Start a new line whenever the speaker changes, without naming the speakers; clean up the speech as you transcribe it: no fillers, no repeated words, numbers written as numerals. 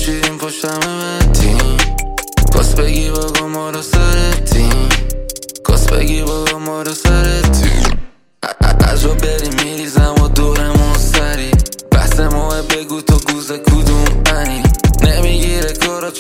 پیچیدیم پشتم بتیم، کاس بگی بگو ما رو سرتیم، کاس بگی بگو ما رو سرتیم.